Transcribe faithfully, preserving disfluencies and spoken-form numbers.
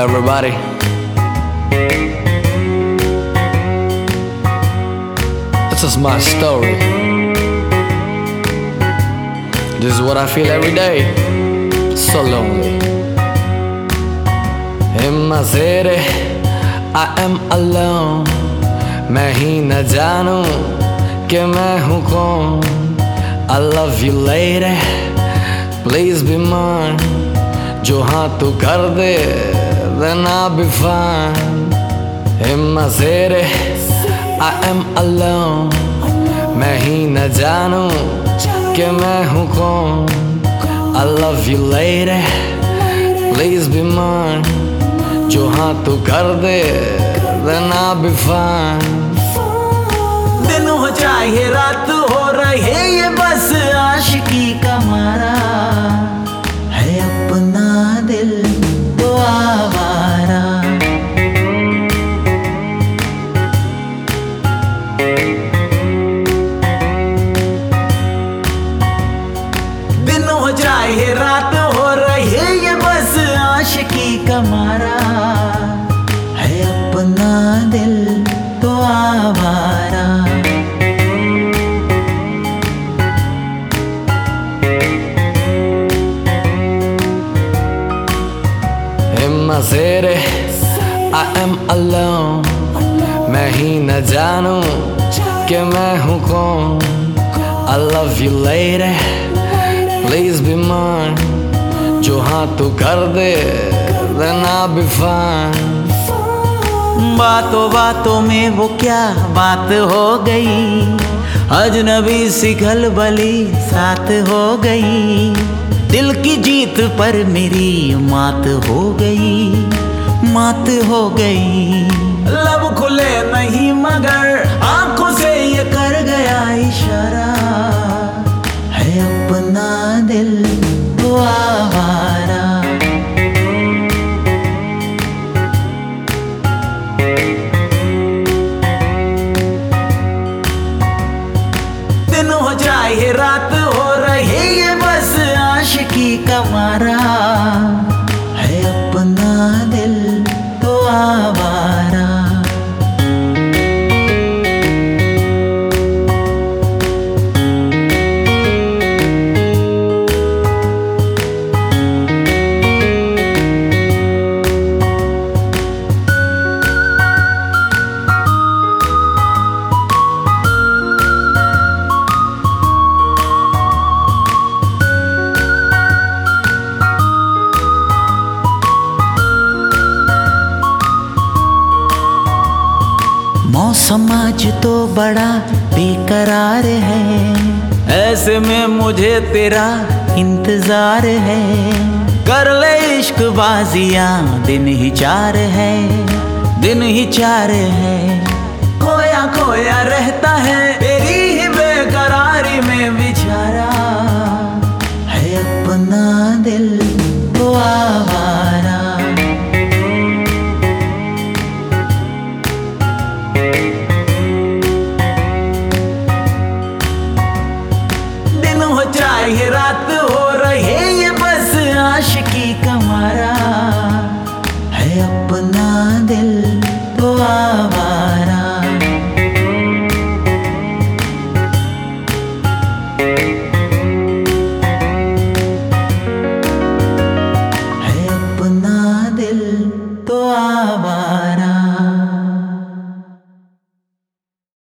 everybody. This is my story. This is what I feel every day. So lonely. In my city, I am alone. मैं ही न जानूं कि मैं हूँ कौन. I love you lady, please be mine. जो हाँ तू कर दे, then I'll be fine. In my city, I am alone. मैं ही न जानूं कि मैं हूँ कौन. I love you lady, please be mine. जो हाँ तू कर दे, then I'll be fine. दिन हो चाहे रात हो रहे ये बस आशिकी का मारा है अपना दिल तो आवारा. दिन हो चाहे रात हो रहे ये बस आशिकी का मारा है अपना दिल तो आवारा. In my city, I am alone. मैं ही न जानूं कि मैं हूँ कौन. I love you lady, please be mine. जो हाँ तू कर दे, then I'll be fine. बातों बातों में वो क्या बात हो गई, अजनबी सी खलबली साथ हो गई. दिल की जीत पर मेरी मात हो गई, मात हो गई. लब खुले नहीं मगर आंखों से ये कर गया इशारा है अपना दिल तो आवारा. दिन हो चाहे रात हो रहे ये बस आशिकी का मारा है अपना दिल तो आवारा. मौसम आज तो बड़ा बेकरार है, ऐसे में मुझे तेरा इंतजार है. कर ले इश्क बाजियां दिन ही चार है, दिन ही चार है. खोया खोया रहता है तेरी ही बेकरारी में बेचारा है अपना दिल तो आवारा. दिन हो चाहे रात हो रहे ये बस आशिकी का मारा है अपना दिल तो आवारा.